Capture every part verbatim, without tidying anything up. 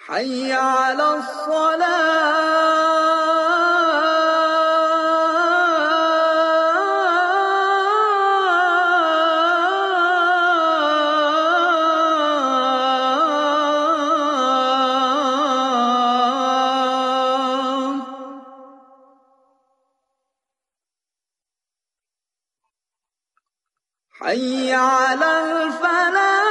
حي على الصلاة حي على الفلاح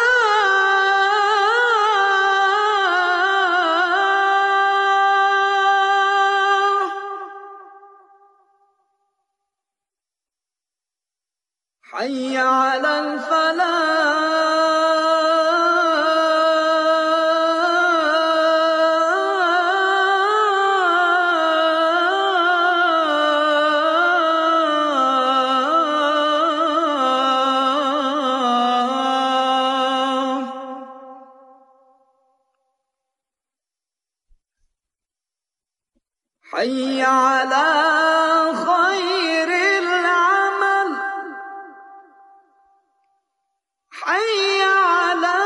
حي على الفلاح حي على خير العمل حي على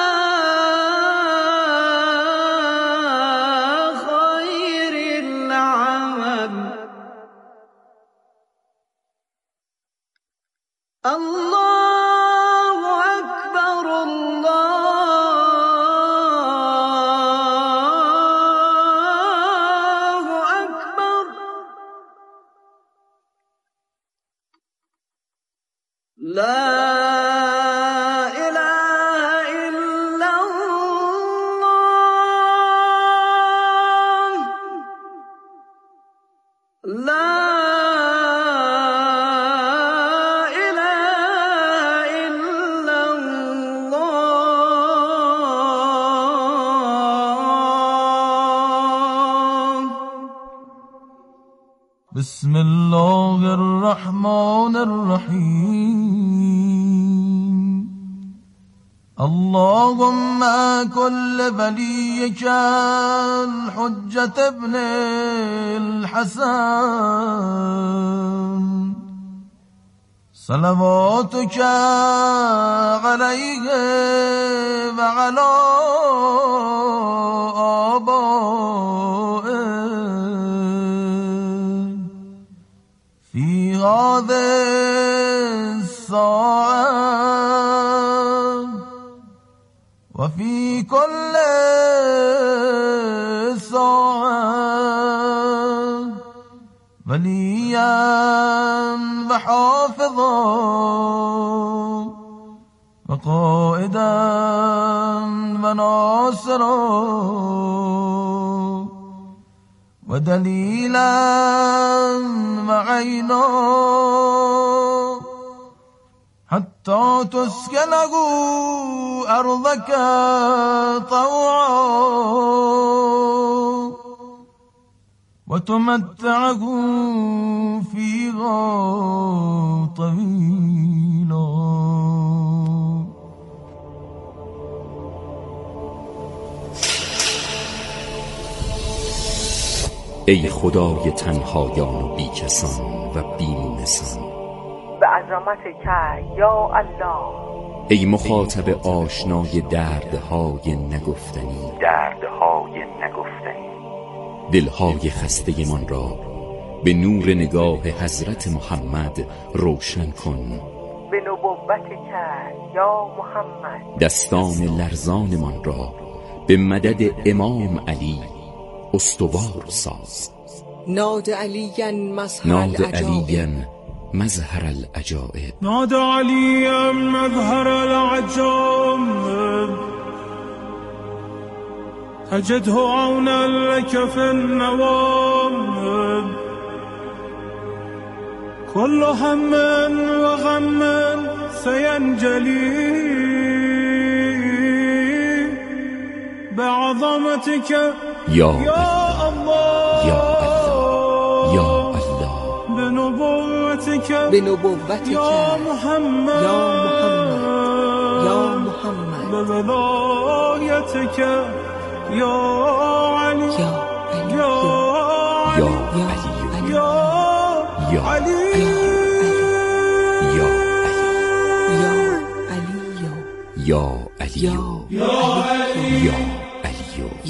خير العمل الله أكبر الله أكبر لا لا إله إلا الله. بسم الله الرحمن الرحيم. اللهم كل وليك الحجة ابن الحسن صلواتك عليه وعلى آبائه في هذه الساعة وفي كل ساعة وليا وحافظا وقائدا وناصرا ودليلا وعينا حتى تسكنه أرضك طوعا وتمتعه فيها طويلا. ای خدای تنهایان و بیکسان و بی‌نسان، به عظمتک یا الله. ای مخاطب آشنای دردهای نگفتنی دردهای نگفتنی، دلهای خسته من را به نور نگاه حضرت محمد روشن کن. به نبوتک یا محمد، دستان لرزان من را به مدد امام علی استوار ساز. ناد علیاً مظهر ناد العجائب علیاً مظهر العجائب نادى عليا مظهر العجائب تجده عونا لك في النوائب كل هم وغم سينجلي بعظمتك یا يا الله یا الله یا الله بنبوتك بنبوتك يا محمد يا محمد يا محمد بولايتك يا علي يا يا یا علي یا يا علی علي یا علی يا یا علي علی يا علي یا علی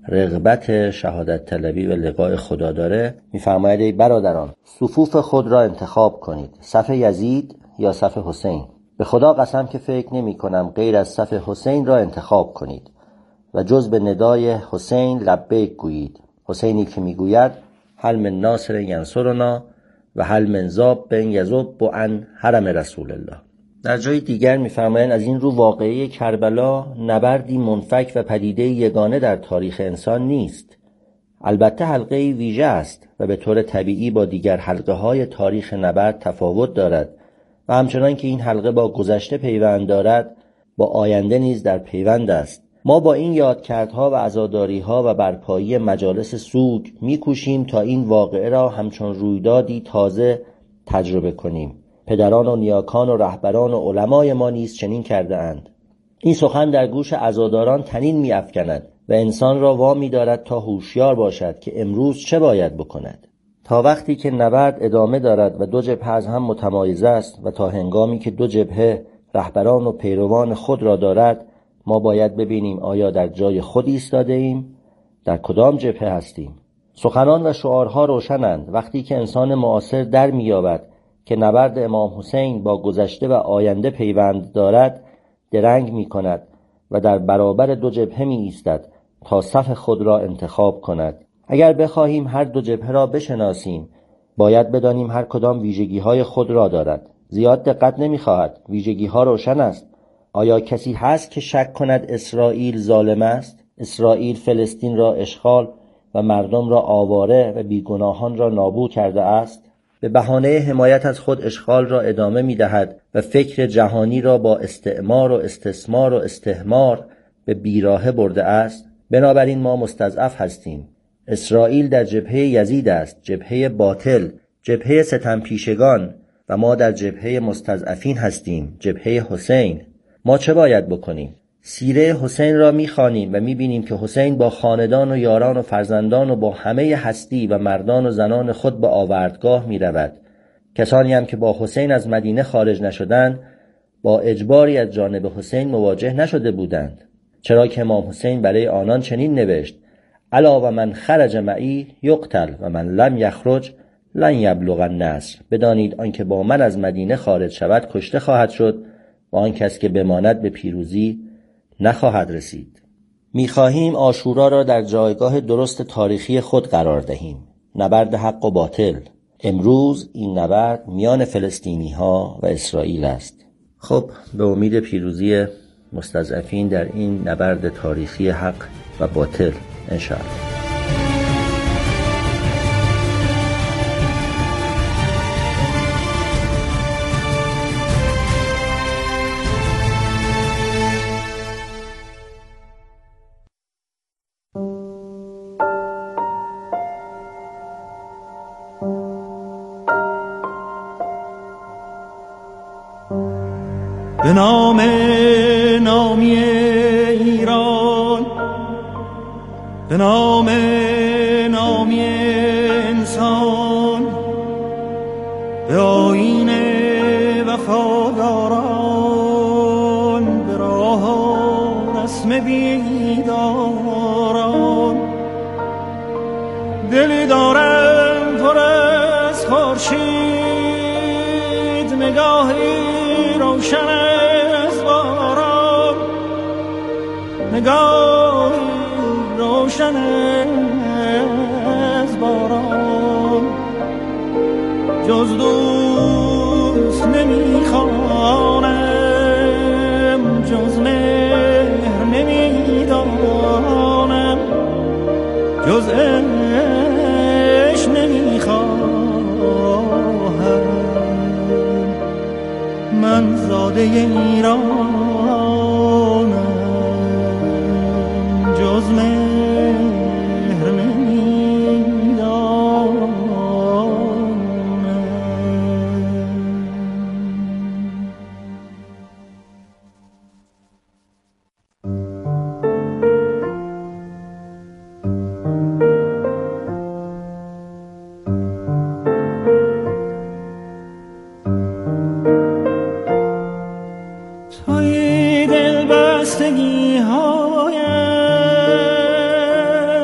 رغبت شهادت طلبی و لقاء خدا داره، میفرماید ای برادران صفوف خود را انتخاب کنید، صف یزید یا صف حسین. به خدا قسم که فکر نمی کنم غیر از صف حسین را انتخاب کنید و جز به ندای حسین لبیک گویید. حسینی که میگوید هل من ناصر ینصرنا و هل من ذاب بن یذب عن حرم رسول الله. در جای دیگر می‌فرمایند از این رو واقعه کربلا نبردی منفک و پدیده یگانه در تاریخ انسان نیست. البته حلقه ویژه است و به طور طبیعی با دیگر حلقه‌های تاریخ نبرد تفاوت دارد و همچنان که این حلقه با گذشته پیوند دارد، با آینده نیز در پیوند است. ما با این یادکردها و عزاداری‌ها و برپایی مجالس سوگ می‌کوشیم تا این واقعه را همچون رویدادی تازه تجربه کنیم. پدران و نیاکان و رهبران و علمای ما نیز چنین کرده اند. این سخن در گوش عزاداران طنین می‌افکند و انسان را وامی دارد تا هوشیار باشد که امروز چه باید بکند. تا وقتی که نبرد ادامه دارد و دو جبهه از هم متمایز است و تا هنگامی که دو جبهه رهبران و پیروان خود را دارد، ما باید ببینیم آیا در جای خود ایستاده ایم؟ در کدام جبهه هستیم؟ سخنان و شعارها روشنند. وقتی که انسان معاصر در می‌یابد که نبرد امام حسین با گذشته و آینده پیوند دارد، درنگ می‌کند و در برابر دو جبهه می‌ایستد تا صف خود را انتخاب کند. اگر بخواهیم هر دو جبهه را بشناسیم، باید بدانیم هر کدام ویژگی‌های خود را دارد. زیاد دقت نمی‌خواهد، ویژگی‌ها روشن است. آیا کسی هست که شک کند اسرائیل ظالم است؟ اسرائیل فلسطین را اشغال و مردم را آواره و بیگناهان را نابود کرده است. به بهانه حمایت از خود اشغال را ادامه می‌دهد و فکر جهانی را با استعمار و استثمار و استهمار به بیراهه برده است. بنابراین ما مستضعف هستیم. اسرائیل در جبهه یزید است، جبهه باطل، جبهه ستمپیشگان، و ما در جبهه مستضعفین هستیم، جبهه حسین. ما چه باید بکنیم؟ سیره حسین را می‌خوانیم و می‌بینیم که حسین با خاندان و یاران و فرزندان و با همه هستی و مردان و زنان خود به آوردگاه می‌رود. کسانی هم که با حسین از مدینه خارج نشدند، با اجباری از جانب حسین مواجه نشده بودند. چرا که امام حسین برای آنان چنین نوشت: الا و من خرج معی یقتل و من لم یخرج لن یبلغ النصر. بدانید آنکه با من از مدینه خارج شود کشته خواهد شد و آن کس که بماند به پیروزی نخواهد رسید. می‌خواهیم عاشورا را در جایگاه درست تاریخی خود قرار دهیم. نبرد حق و باطل. امروز این نبرد میان فلسطینی‌ها و اسرائیل است. خب به امید پیروزی مستضعفین در این نبرد تاریخی حق و باطل انشاءالله. به نام نامی ایران، به نام نامی انسان، به آیین وفاداران، به راه رسم بیداران. دلی دارم پر از خورشید، نگاهی روشن نگاه روشن از باران. جز دوست نمیخوانم، جز مهر نمیدانم، جز عشق نمیخواهم. من زاده ایران جز مهر نمیدانم. توی دل بستگی هایم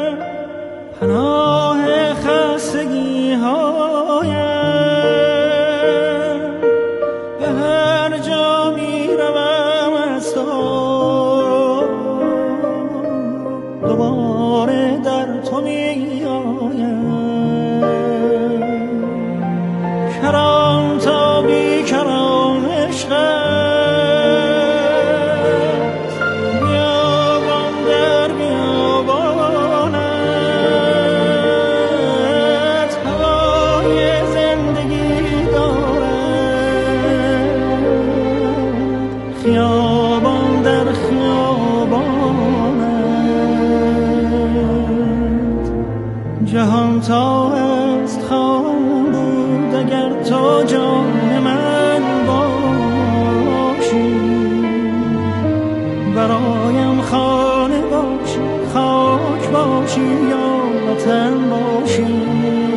برایم خانه باشی، خاک باشی یا وطن باشی.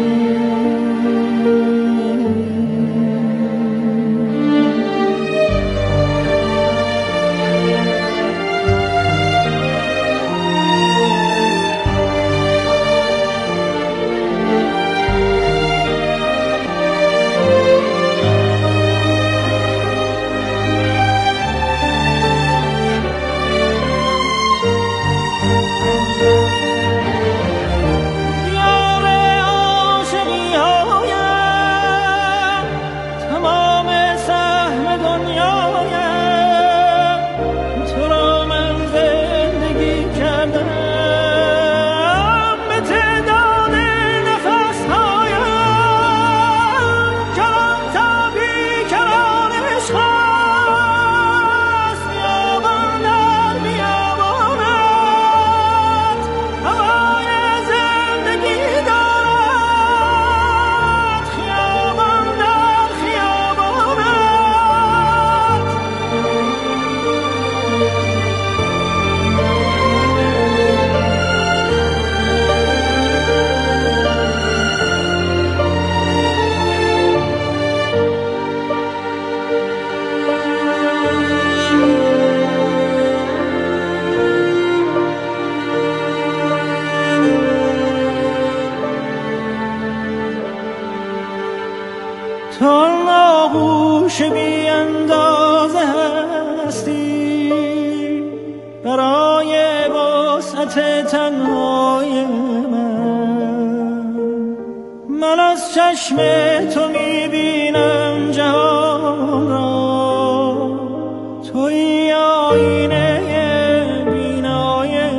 آغوش بی اندازه هستی برای وسعت تنهای من. من از چشم تو میبینم جهان را، توی آینه بینای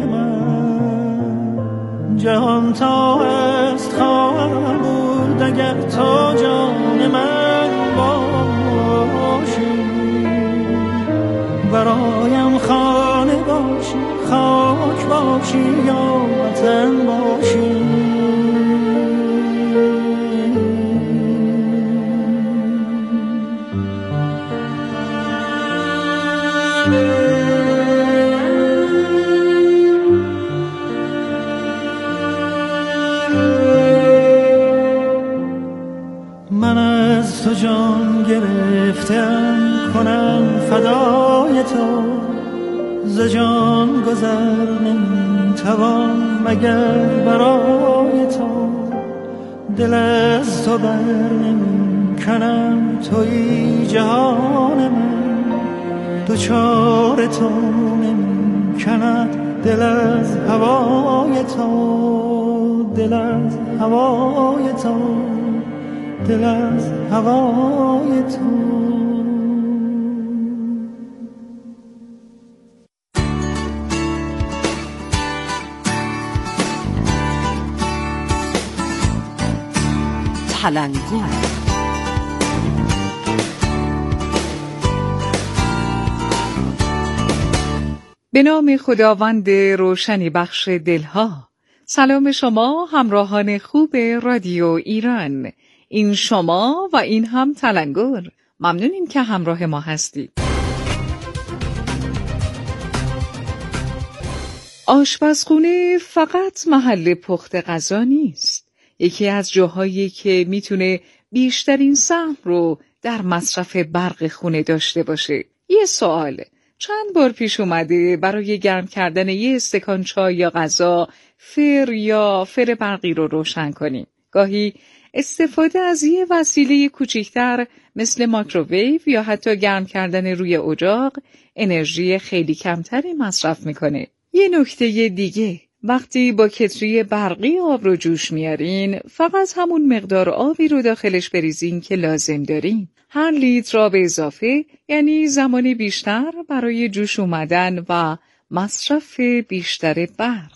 من. جهان تا هست خواهم بود اگر تو جان من باشی، برایم خانه باشی، خاک باشی یا وطن باشی. من از تو جان گرفتم کنم فدای تو، ز جان گذر نمیتوان مگر برای تو. دل از تو بر نمی کنم توی جهان من، دوچار تو نمی کند دل از هوای تو، دل از هوای تو، دل از هوای تو. تلنگور به نام خداوند روشنی بخش دلها. سلام شما همراهان خوب رادیو ایران، این شما و این هم تلنگور. ممنونیم که همراه ما هستید. آشپزخونه فقط محل پخت غذا نیست. یکی از جاهایی که میتونه بیشترین سهم رو در مصرف برق خونه داشته باشه. یه سوال، چند بار پیش اومده برای گرم کردن یه استکان چای یا غذا فر یا فر برقی رو روشن کنیم؟ گاهی استفاده از یه وسیله کوچکتر مثل مایکروویو یا حتی گرم کردن روی اجاق انرژی خیلی کمتری مصرف میکنه. یه نکته دیگه، وقتی با کتری برقی آب رو جوش میارین فقط همون مقدار آبی رو داخلش بریزین که لازم دارین. هر لیتر آب اضافه یعنی زمان بیشتر برای جوش اومدن و مصرف بیشتر برق.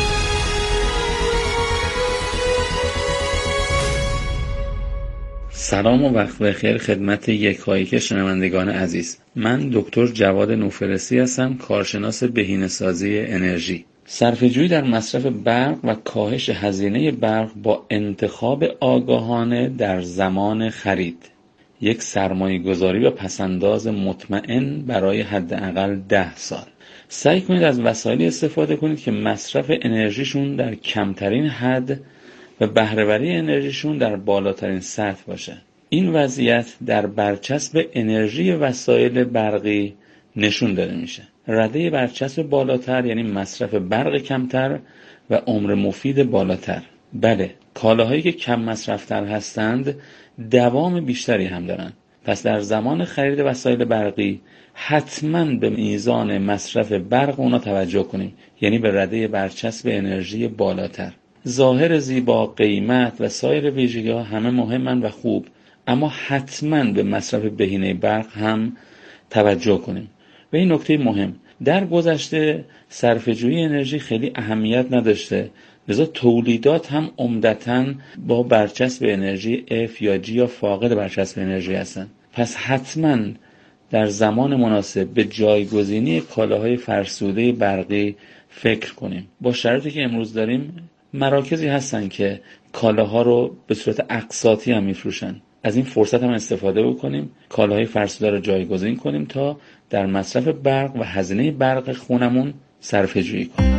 سلام و وقت بخیر خدمت یکایک شنوندگان عزیز. من دکتر جواد نوفرسی هستم، کارشناس بهینه‌سازی انرژی. صرفه‌جویی در مصرف برق و کاهش هزینه برق با انتخاب آگاهانه در زمان خرید. یک سرمایه‌گذاری و پسنداز مطمئن برای حداقل ده سال. سعی کنید از وسایلی استفاده کنید که مصرف انرژیشون در کمترین حد و بهره‌وری انرژیشون در بالاترین سطح باشه. این وضعیت در برچسب انرژی وسایل برقی نشون داده میشه. رده برچسب بالاتر یعنی مصرف برق کمتر و عمر مفید بالاتر. بله، کالاهایی که کم مصرفتر هستند دوام بیشتری هم دارن. پس در زمان خرید وسایل برقی حتما به میزان مصرف برق اونا توجه کنیم، یعنی به رده برچسب انرژی بالاتر. ظاهر زیبا، قیمت و سایر ویژگی‌ها همه مهمن و خوب، اما حتما به مصرف بهینه برق هم توجه کنیم. و این نکته مهم، در گذشته صرفه‌جویی انرژی خیلی اهمیت نداشته، لذا تولیدات هم عمدتاً با برچسب انرژی F یا G یا فاقد برچسب انرژی هستند. پس حتما در زمان مناسب به جایگزینی کالاهای فرسوده برقی فکر کنیم. با شرایطی که امروز داریم مراکزی هستن که کالاها رو به صورت اقساطی هم میفروشن. از این فرصت هم استفاده بکنیم، کالاهای فرسوده رو جایگزین کنیم تا در مصرف برق و هزینه برق خونمون صرفه‌جویی کنیم.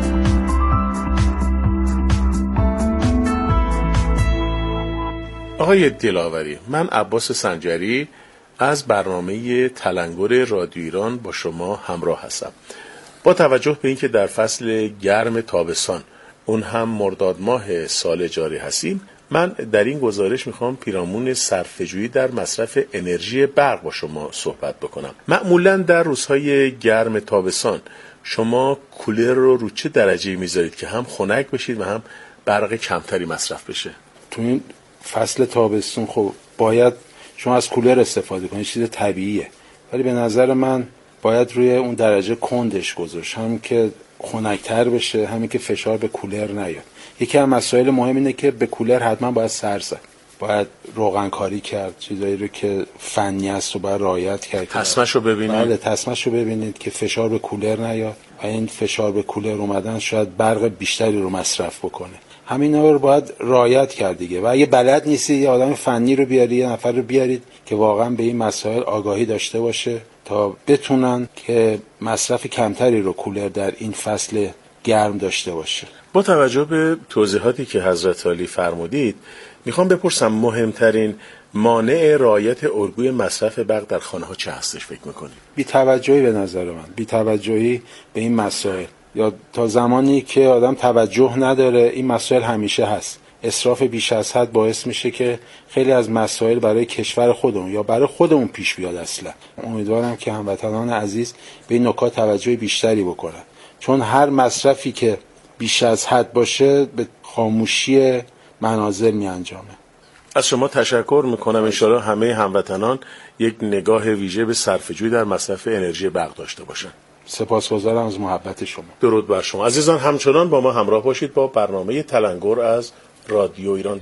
آقای دلاوری، من عباس سنجری از برنامه تلنگر رادیو ایران با شما همراه هستم. با توجه به اینکه در فصل گرم تابستان، اون هم مرداد ماه سال جاری هستیم، من در این گزارش میخوام پیرامون صرفه‌جویی در مصرف انرژی برق با شما صحبت بکنم. معمولا در روزهای گرم تابستان شما کولر رو رو چه درجه‌ای میذارید که هم خنک بشید و هم برق کمتری مصرف بشه؟ تو این فصل تابستون خب باید شما از کولر استفاده کنید، چیز طبیعیه، ولی به نظر من باید روی اون درجه کندش گذاشت، هم که خنک‌تر بشه، همین که فشار به کولر نیاد. یکی از مسائل مهم اینه که به کولر حتما باید سر زد، باید روغن کاری کرد، چیزایی رو که فنی است رو باید رعایت کرد. تسمه‌شو ببینید. بله، تسمه‌شو ببینید که فشار به کولر نیاد و این فشار به کولر اومدن شاید برق بیشتری رو مصرف بکنه. همینا رو باید رعایت کرد دیگه. و اگه بلد نیستی یه آدم فنی رو بیاری، یه نفر رو بیارید که واقعا به این مسائل آگاهی داشته باشه تا بتونن که مصرف کمتری رو کولر در این فصل گرم داشته باشه. با توجه به توضیحاتی که حضرت عالی فرمودید، میخوام بپرسم مهمترین مانع رعایت الگوی مصرف برق در خانه ها چه هستش فکر میکنید؟ بی توجهی به نظر من، بی توجهی به این مسائل، یا تا زمانی که آدم توجه نداره این مسائل همیشه هست. اسراف بیش از حد باعث میشه که خیلی از مسائل برای کشور خودمون یا برای خودمون پیش بیاد. اصلا امیدوارم که هموطنان عزیز به این نکات توجه بیشتری بکنن، چون هر مصرفی که بیش از حد باشه به خاموشی منازل می انجامه. از شما تشکر میکنم. انشاءالله همه هموطنان یک نگاه ویژه به صرفه‌جویی در مصرف انرژی برق داشته باشن. سپاسگزارم از محبت شما. درود بر شما. عزیزان همچنان با ما همراه باشید با برنامه تلنگر از رادیو ایران.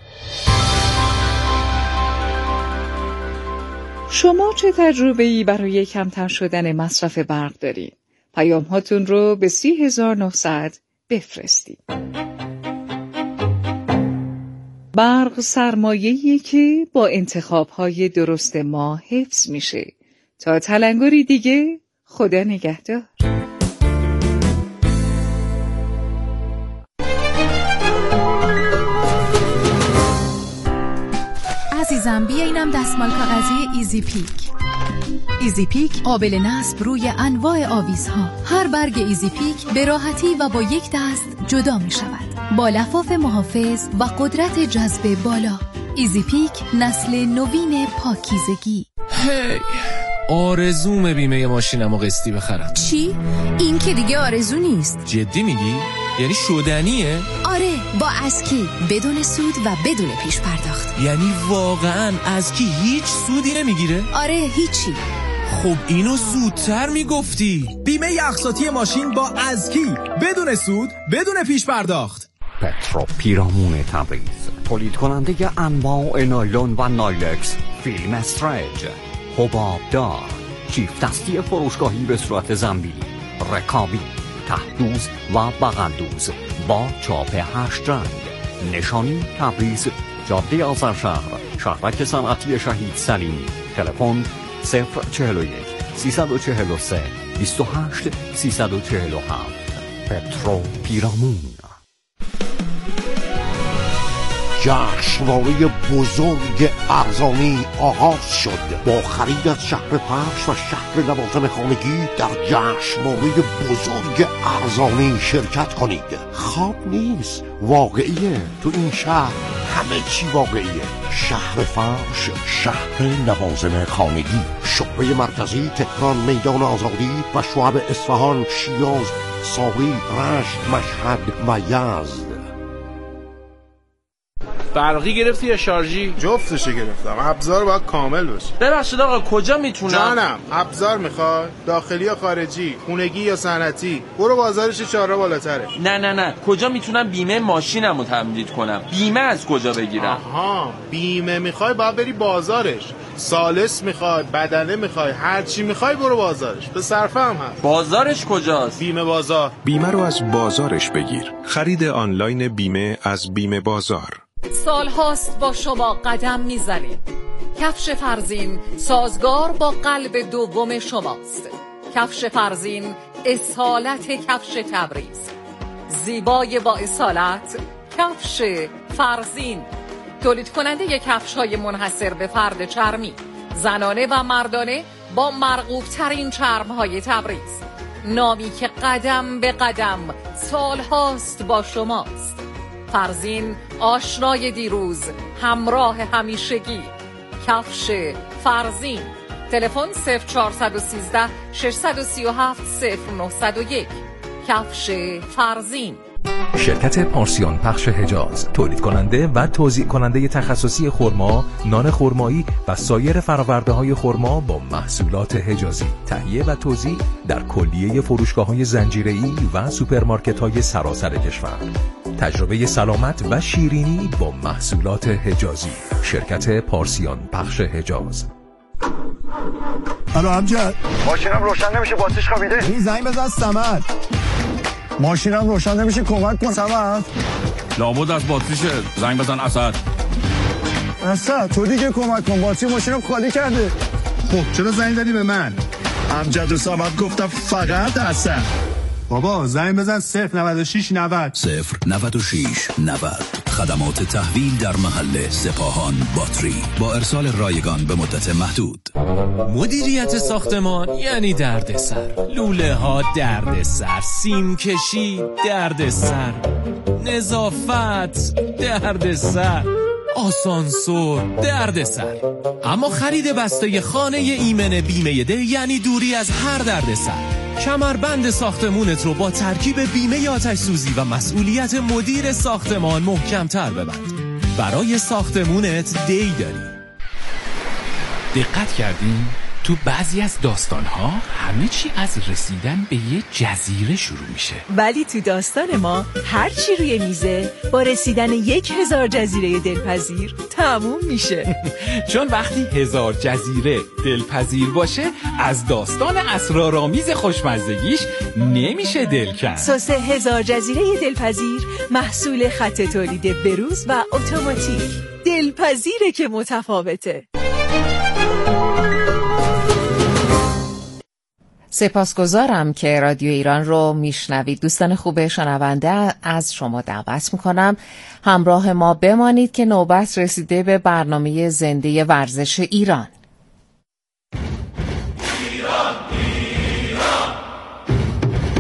شما چه تجربه‌ای برای کمتر شدن مصرف برق دارید؟ پیام هاتون رو به سی هزار و نهصد بفرستید. برق سرمایه‌ایه که با انتخاب‌های درست ما حفظ میشه. تا تلنگری دیگه، خدا نگهدار. عزیزم بیا اینم دستمال کاغذی ایزی پیک. ایزی پیک قابل نصب روی انواع آویزها. هر برگ ایزی پیک به راحتی و با یک دست جدا می شود، با لفاف محافظ و قدرت جذب بالا. ایزی پیک نسل نوین پاکیزگی. هی آرزوم بیمه ماشینمو قسطی بخرم. چی؟ این که دیگه آرزو نیست. جدی میگی؟ یعنی شدنیه؟ آره، با اسکی، بدون سود و بدون پیش پرداخت. یعنی واقعا اسکی هیچ سودی نمیگیره؟ آره، هیچی. خب اینو زودتر میگفتی. بیمه اقساطی ماشین با اسکی، بدون سود، بدون پیش پرداخت. پترو پیرامون تبریز، تولید کننده انواع نایلون و نایلکس، فیلم استرچ، حباب دار، چیفت دستی فروشگاهی به صورت زنبیلی، رکابی، ته‌دوز و بغل‌دوز با چاپ هشت رنگ. نشانی تبریز، جاده آذرشهر، شهرک صنعتی شهید سلیمی. تلفن صفر چهل و یک سیصد و چهل و سه بیست و هشت سیصد و چهل و هفت. پترو پیرامون. جشنواره بزرگ ارزانی آغاز شد. با خرید از شهر پخش و شهر لوازم خانگی در جشنواره بزرگ ارزانی شرکت کنید. خواب نیست، واقعیه. تو این شهر همه چی واقعیه. شهر فرش، شهر لوازم خانگی، شعبه مرکزی تهران، میدان آزادی و شعب اصفهان، شیراز، ساری، رشت، مشهد و یزد. برقی گرفتی یا شارژی؟ جفتشو گرفتم. ابزار باید کامل باشه. ببخشید آقا کجا میتونم؟ جانم، ابزار میخوای؟ داخلی یا خارجی؟ خونگی یا صنعتی؟ برو بازارش چهار بالاتره. نه نه نه، کجا میتونم بیمه ماشینمو تمدید کنم؟ بیمه از کجا بگیرم؟ آها، بیمه میخوای باید بری بازارش. سالس میخوای، بدنه میخوای، هر چی میخوای برو بازارش. به صرفه هم هست. بازارش کجاست؟ بیمه بازار. بیمه رو از بازارش بگیر. خرید آنلاین بیمه از بیمه بازار. سال هاست با شما قدم میزنیم. کفش فرزین سازگار با قلب دوم شماست. کفش فرزین اصالت کفش تبریز. زیبای با اصالت کفش فرزین. تولید کننده ی کفش های منحصر به فرد چرمی، زنانه و مردانه با مرغوب ترین چرم های تبریز. نامی که قدم به قدم سال هاست با شماست. فرزین آشنای دیروز، همراه همیشگی. کفش فرزین. تلفن صفر چهارصد و سیزده ششصد و سی و هفت صفر نهصد و یک. کفش فرزین. شرکت پارسیان پخش حجاز، تولید کننده و توزیع کننده تخصصی خرما، نان خرمایی و سایر فرآورده‌های خرما با محصولات حجازی. تهیه و توزیع در کلیه فروشگاه‌های زنجیره‌ای و سوپرمارکت‌های سراسر کشور. تجربه سلامت و شیرینی با محصولات حجازی. شرکت پارسیان پخش حجاز. الو امجد، ماشینم روشن نمیشه، باتریش خوابیده. این زنگ بزن صمد. ماشینم روشن نمیشه، کمک کن صمد. لابد از باتریشه، زنگ بزن اسد. اسد تو دیگه کمک کن، باتری ماشینم خالی کرده. خب چرا زنگ زدی به من؟ امجد و صمد گفتم فقط اسد. بابا زنگ بزن صفر نود و شش نود صفر نود و شش نود. خدمات تحویل در محل سپاهان باتری با ارسال رایگان به مدت محدود. مدیریت ساختمان یعنی دردسر. لوله ها دردسر، سیم کشی دردسر، نظافت دردسر، آسانسور دردسر. اما خرید بسته خانه ایمن بیمه ده یعنی دوری از هر دردسر. کمربند ساختمونت رو با ترکیب بیمه آتش سوزی و مسئولیت مدیر ساختمان محکم‌تر ببند. برای ساختمونت دی داری. دقت کردین؟ تو بعضی از داستان‌ها همه چی از رسیدن به یه جزیره شروع میشه، ولی تو داستان ما هر چی روی میزه با رسیدن یک هزار جزیره دلپذیر تموم میشه. چون وقتی هزار جزیره دلپذیر باشه از داستان اسرارآمیز خوشمزگیش نمیشه دل کند. سس هزار جزیره دلپذیر محصول خط تولید بروز و اتوماتیک. دلپذیره که متفاوته. سپاسگزارم که رادیو ایران رو میشنوید. دوستان خوب شنونده، از شما دعوت میکنم همراه ما بمانید که نوبت رسیده به برنامه زنده ورزش ایران.